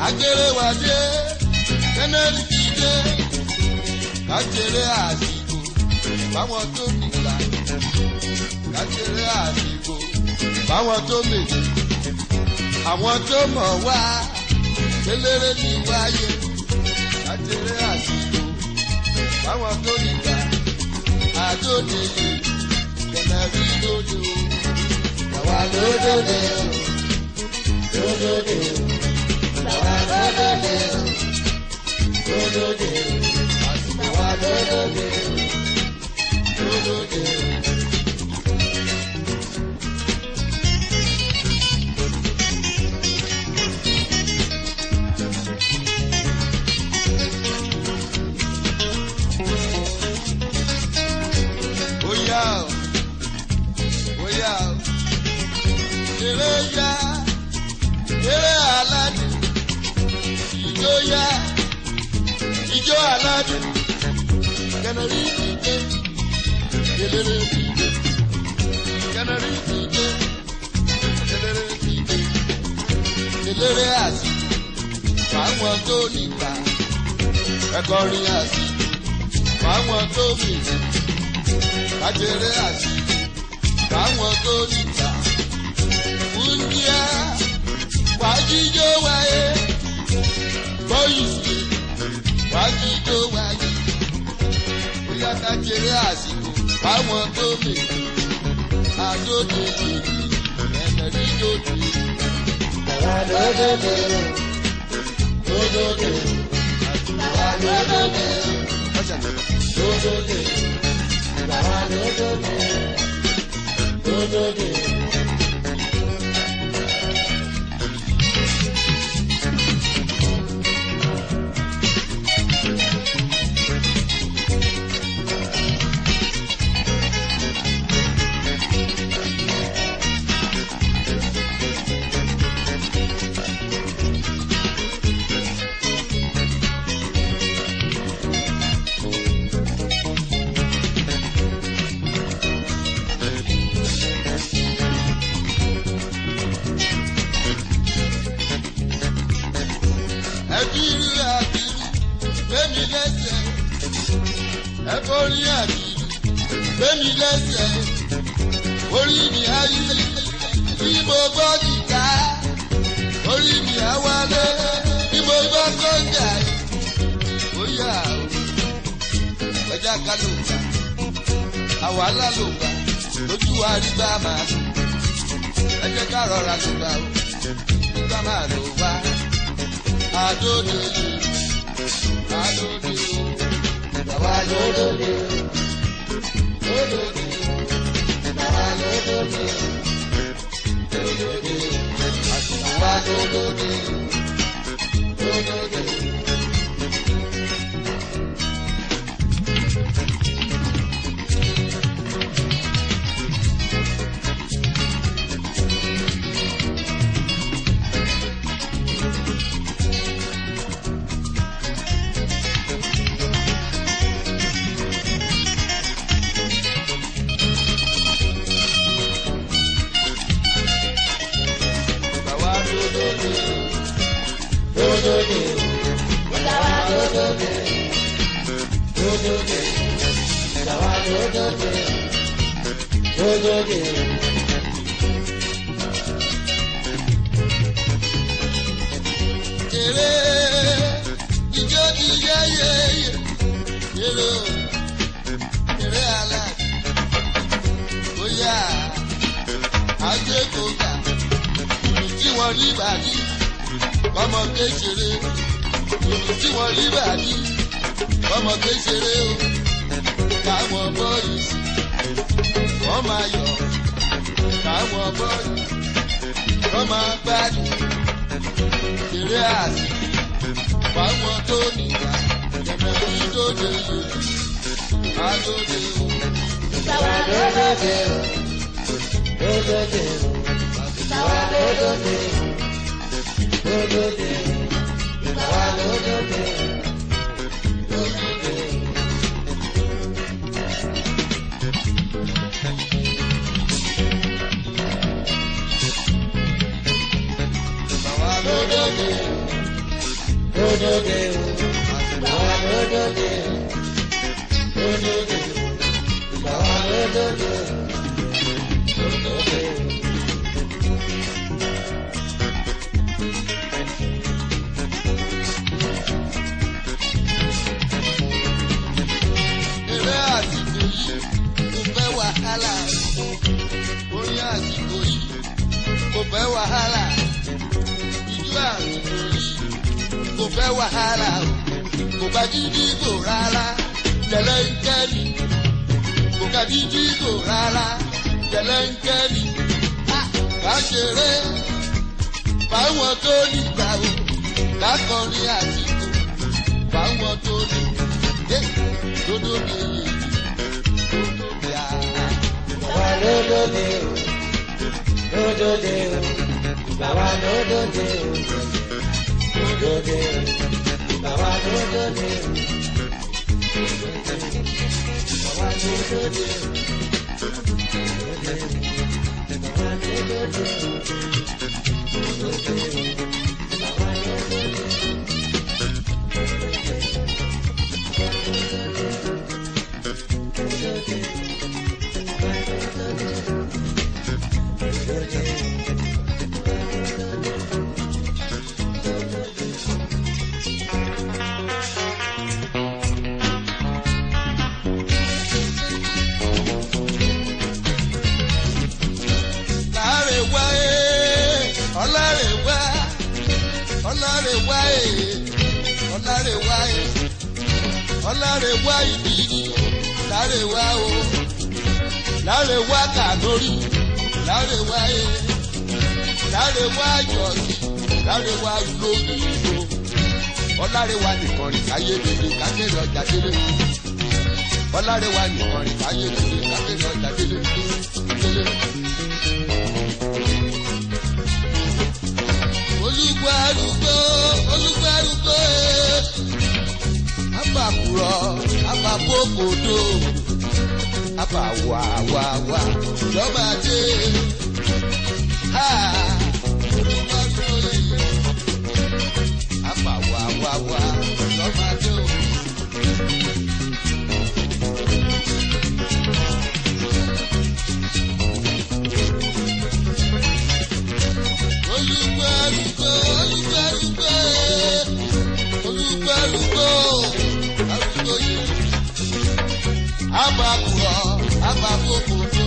Akéré wa dé, Kẹ́nẹ́rì ti dé, kájèrè àsìkò, báwọn tó nìgbà. Kájèrè àsìkò, báwọn tó méjì. Àwọn tó mọ̀ wá, eléré ní wáyé. Kájèrè àsìkò, báwọn tó nìgbà. Àdóde yìí, Kẹ́nẹ́rì lóde o. Àwa lódòdè o, lódòdè o. Àwa lódòdè o, lódòdè o. Àwa lódòdè o, lódòdè o. Ijó aládùn, Kẹ́nẹ́rì ti dé, eléré ti dé, Kẹ́nẹ́rì ti dé, eléré ti dé, eléré àsìkò, fáwọn tó nígbà, ẹ̀kọrin àsìkò, fáwọn tó mìíràn, kájèrè àsìkò, fáwọn tó nígbà, fúndíá, wájíjó wáyé, bọ́yìí wájíjó wáyé, bóyá kájèrè àsìkò, fáwọn tó mìíràn, àdóde yìí, Kẹ́nẹ́rì lóde. Àwa lódòdè o, lódòdè o. Àwa lódòdè o, lódòdè o. Àwa lódòdè o, lódòdè o. Ẹ̀bírú àbírú, gbémi lẹ́sẹ̀. Ẹ̀fọ́rí àbírú, gbémi lẹ́sẹ̀. Orí mi ayé, bí mo gbọ́ gìtá. Orí mi àwálé, bí mo gbọ́ kọ́ńgà. Bóyá o, ẹja ká ló gbà. Àwàlá ló gbà, lójú àrígbá máa lò. Ẹ jẹ́ ká rọra ló gbà o, nígbà máa lò wá. Àdóde o, àdóde o, àwa lódòdè o, lódòdè o, àwa lódòdè o, lódòdè o, àwa lódòdè o, lódòdè o. Eré ijó ti yẹ́yẹ́ yẹ́rọ eré aládùn bóyá àgbékòkà ìlú tí wọ́n rí bàdí ọmọ kéṣeré ìlú tí wọ́n rí bàdí ọmọ kéṣeré o káwọn bọ́ọ̀lù wọ́n máa yọ̀ káwọn bọ́ọ̀lù wọ́n máa gbádùn eré àsìkò fáwọn tó nígbà Kẹ́nẹ́rì lóde o, àdóde o. Àwa lódòdè o, lódòdè o. Àwa lódòdè o, lódòdè o. Àwa lódòdè o, lódòdè o. Àwa lódòdè o, lódòdè o, ìgbà wa lódòdè o, lódòdè o, ìgbà wa lódòdè o, lódòdè o. Eré àsìkò yìí kò fẹ́ wàhálà. Orin àsìkò yìí kò fẹ́ wàhálà. Ìjọ àsìkò yìí kò fẹ́ wàhálà. Kò bá jíjí kò rárá. Tẹ̀lé ń kẹ́rì. Kò ká jíjí kò rárá. Tẹ̀lé ń kẹ́rì. Ká ṣeré. Báwọn tó nígbà o. Ká kọrin àsìkò. Báwọn tó nígbà. Dodo mi. Wa lódòdè o, lódòdè o, ìgbà wa lódòdè o, lódòdè o, ìgbà wa lódòdè o, ìgbà wa lódòdè o, ìgbà wa lódòdè o, ìgbà wa lódòdè o. Ọlárẹ̀wá ìbírí, lárẹ̀wá o, lárẹ̀wá kàlórí, lárẹ̀wá e, lárẹ̀wá jọ̀sí, lárẹ̀wá lórí ìlú. Ọlárẹ̀wá nìkan rìn káyé lèlè kákéré ọjà délé. Ọlárẹ̀wá nìkan rìn káyé lèlè kákéré ọjà délé. Olúgbàrúgbó, olúgbàrúgbó abàkùrọ̀ abàkókòdó abàwàwàwà lọ́bàdé abàwàwàwà lọ́bàdé o. Olúgbàrúgbó, olúgbàrúgbó, olúgbàrúgbó. Abàkùrọ̀ abàkókòdó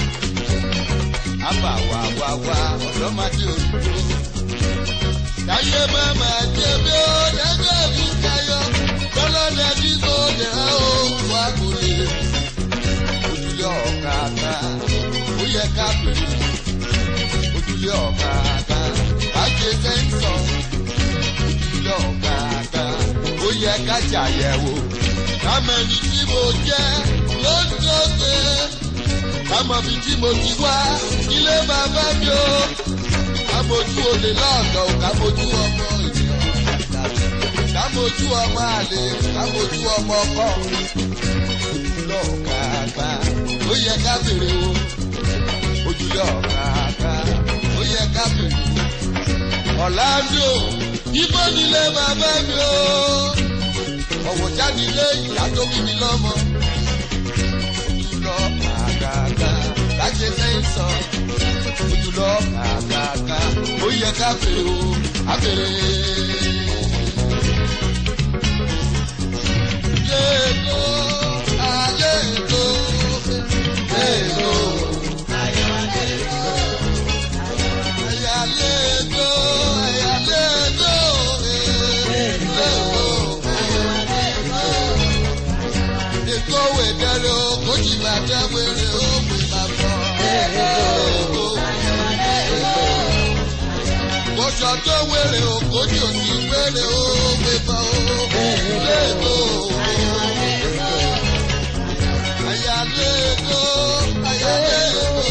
abàwàwàwà ọ̀dọ́mọdé òdòdó. Táyé máma jẹ bí ó dẹ́gbẹ́ ìbùkayọ̀ lọ́lọ́dẹ tí kò dẹ̀ ó wá kò lè. Ojúlé ọ̀kadà ó yẹ ká bèrè. Ojúlé ọ̀kadà ká ṣe sẹ́ńsọ̀. Ojúlé ọ̀kadà ó yẹ ká ṣàyẹ̀wò. Kámẹ́ni tí mo jẹ́ lójooṣe. Kámọ́bi tí mo ti wá ilé bàbá mi o. Kámojú olè lọ́ọ̀dọ̀ o, kámojú ọmọ ènìyàn. Kámojú ọmọ àlè, kámojú ọmọ ọkọ. Ojúlé ọ̀kadà ó yẹ ká bèrè o. Ojúlé ọ̀kadà ó yẹ ká bèrè o. Ọ̀làndó ibo nílé bàbá mi o. Ọ̀wọ̀ jáde lé ìyá tó bí mi lọ́mọ. Ojúlọ àgàgà láti sẹ́yìn sọ. Ojúlọ àgàgà ó yẹ ká fèrè o, á fèrè. Yéèkó, ayéèkó, yéèkó. Ayáléèkó, ayáléèkó, yéèkó. Èkó wèdèrè o, kò jì bàtà wèrè o, pè má bọ̀. Kòsò tó wèrè o, kò jì òsì wèrè o, pè bọ̀ o. Èkó. Ayáléèkó, ayáléèkó,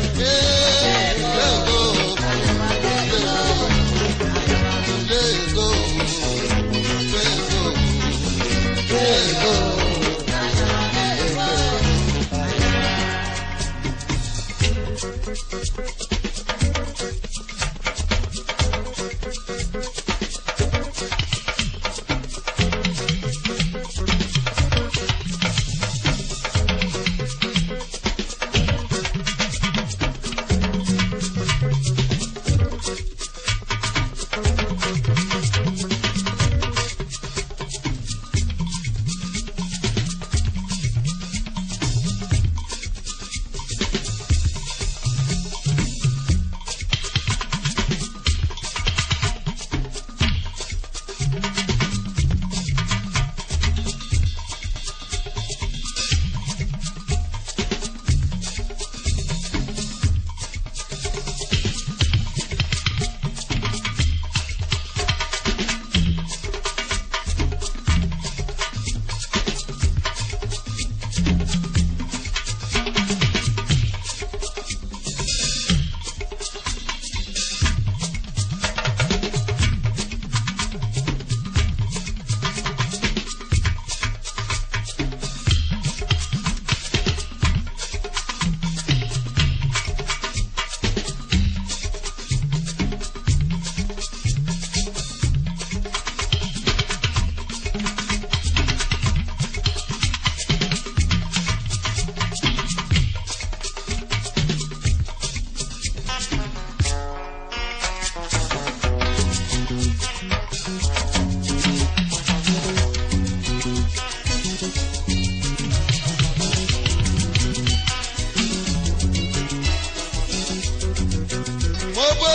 èkó. Èkó. Èkó.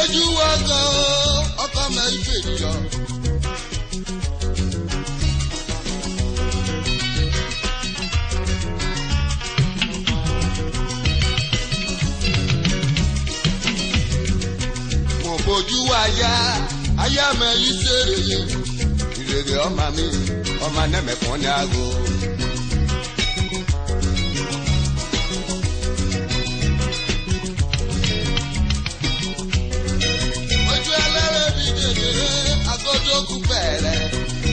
bójú wọ́kọ̀ ọkọ̀ mẹ́rin fèdíọ̀. Mo bójú wáyà aya mẹ́rin ṣeré ìrèrè ọmọ mi ọmọ nẹ́mẹ̀kún ní aago. Agodoku bẹ̀rẹ̀.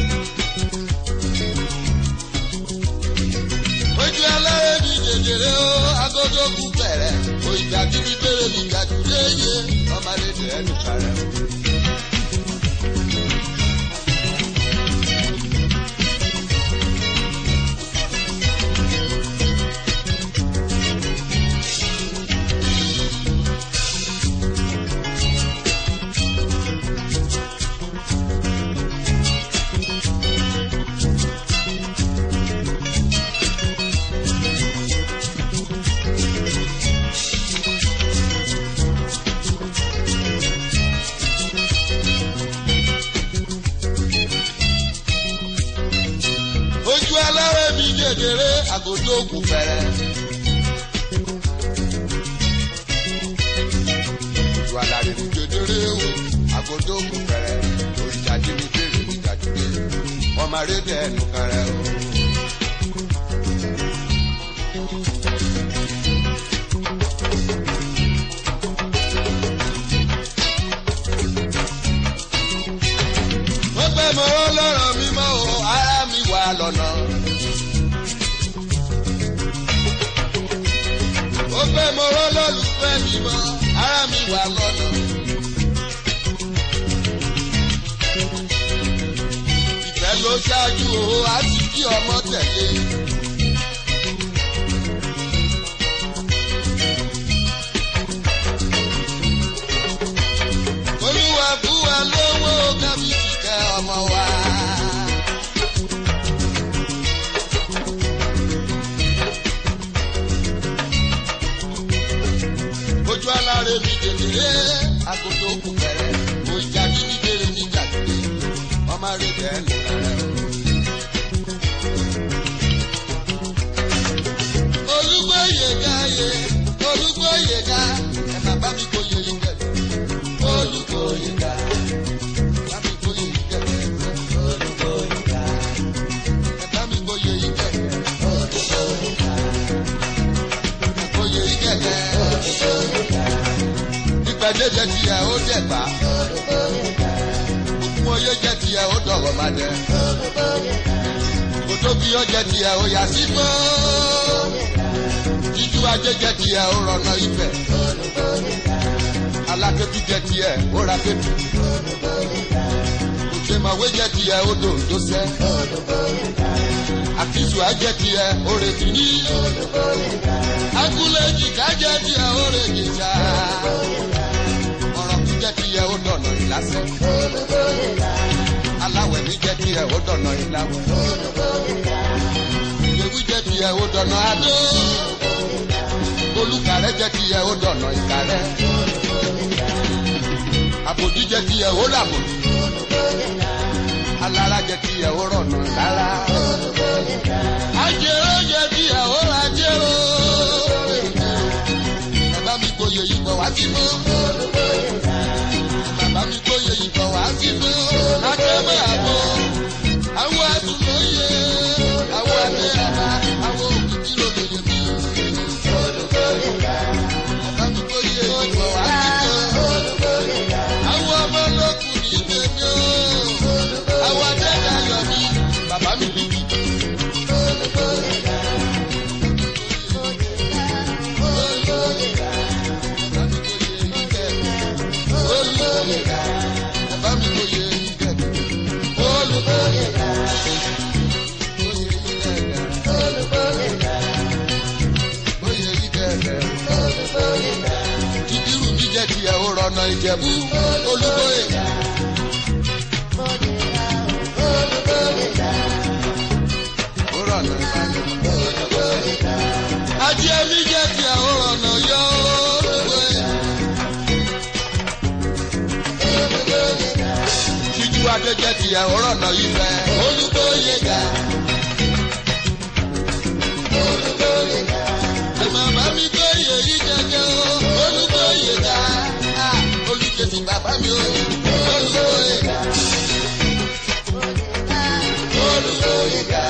Ojú ẹlẹ́rìí ni jẹjẹrẹ o, agodoku bẹ̀rẹ̀. Òyìnbá kíbi bèrè ní gàdúrà yé, ọmọdé tẹ̀ ẹ́ nìkarẹ̀ o. Jẹjẹrẹ agodoku fẹrẹ. Ojú alárè ní jẹjẹrẹ o agodoku fẹrẹ. Òrìṣàdì ní bèrè ní jàdúrè. Ọmọ arédè ẹnu kẹrẹ o. Wọ́n pẹ́ mọ́ lọ́rọ̀ mímọ́ o, ara mi wà lọ́nà. Ó pẹ́ mo rọ́ lọ́lùfẹ́ mi mọ́, ara mi wà lọ́nà. Ìfẹ́ ló ṣáájú o, á sì kí ọmọ tẹ̀lé. Olúwa fún wa lówó kábíyèsí kẹ́ ọmọ wa. Ojú alárè mi jẹjẹrẹ agodoku fẹrẹ. Òyìnbá kíbi bèrè ní jàdúrà. Ọmọ arédè ẹnu kẹrẹ o. Olúgbóyègáyé, Olúgbóyègá, ẹ má bá mi kóyè yín kẹ̀kẹ́. Olúgbóyègá, bá mi kóyè yín kẹ̀kẹ́. Olúgbóyègá, ẹ bá mi kóyè yín kẹ̀kẹ́. Olúgbóyègá, ẹ kóyè yín kẹ̀kẹ́. Olúgbóyègá, ìpàdé jẹ tiẹ̀ ó dẹ̀gbà. Olúgbóyègá, òkun oyè jẹ tiẹ̀ ó dọ̀rọ̀ má dẹ. Olúgbóyègá, kòtóbi ó jẹ tiẹ̀ ó yà sí gbọ́. Jíjú ajé jẹ tiẹ̀ ó rọ̀nà Ifẹ̀. Alákẹ́tù jẹ tiẹ̀ ó ra kẹ́tù. Òṣèmọ̀wé jẹ tiẹ̀ ó dòǹdó sẹ́. Àkísù ajẹ tiẹ̀ ó rè tìní. Agúlẹ̀jìká jẹ tiẹ̀ ó rè jìjà. Ọ̀rọ̀kú jẹ tiẹ̀ ó dọ̀nà ìlàsẹ̀. Aláwẹ̀ mi jẹ tiẹ̀ ó dọ̀nà ìlàwẹ̀. Ìyẹ̀wù jẹ tiẹ̀ ó dọ̀nà adó. Olùkàrẹ́ jẹ́ tiẹ̀ ó dọ̀nà ìkàrẹ́. Àbòdí jẹ́ tiẹ̀ ó làbòdì. Alára jẹ́ tiẹ̀ ó rọ̀nà lára. Ajérò jẹ́ tiẹ̀ ó rajérò. Bàbá mi kóyè ìbọn wá sí mọ́. Bàbá mi kóyè ìbọn wá sí mọ́. Lájẹ́mọ́ àbọ̀, àwọn àtúnlóye, àwọn àlẹ́ àbá, àwọn òkìtì lòdòdò mi. Bàbá mi kóyè ìbọn wá sí mọ́. Àwọn ọmọ lókun ní tèmi o. Àwọn adẹ́ka yọ̀ mí. Bàbá mi bí mi. Bàbá mi kóyè ìkẹ́kẹ́. Olùkóyèká. Kóyè ìkẹ́kẹ́. Ìdírù mi jẹ́ tiẹ̀ ó rọ̀nà Ìjẹ̀bú. Olùkóyèká. Ó rọ̀nà Ìbàdàn. Ajé mi jẹ́ tiẹ̀ ó rọ̀nà Ọ̀yọ́. Olùkóyèká. tiẹ̀ ọ̀rọ̀ náà yìí fẹ́. Olúgbóyè ga. Olúgbóyè ga. Màmá mi gbóyè yìí jẹjẹ o. Olúgbóyè ga. Olùjẹsìn bàbá mi o. Olúgbóyè ga. Olúgbóyè ga.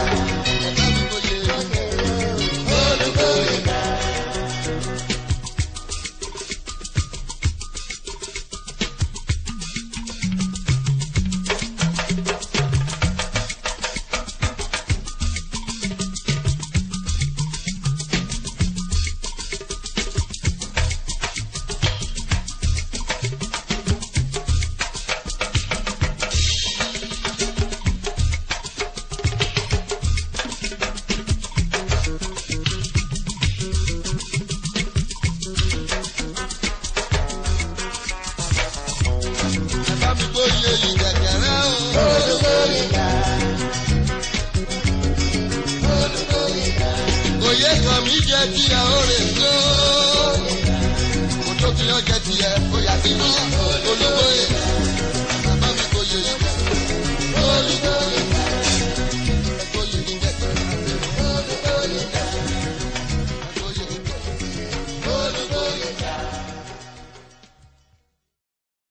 Olúgbóyè ga. Oyè kan mi jẹ́ kí a ó rè tó. Mo tó kí ọ jẹ́ tiẹ̀.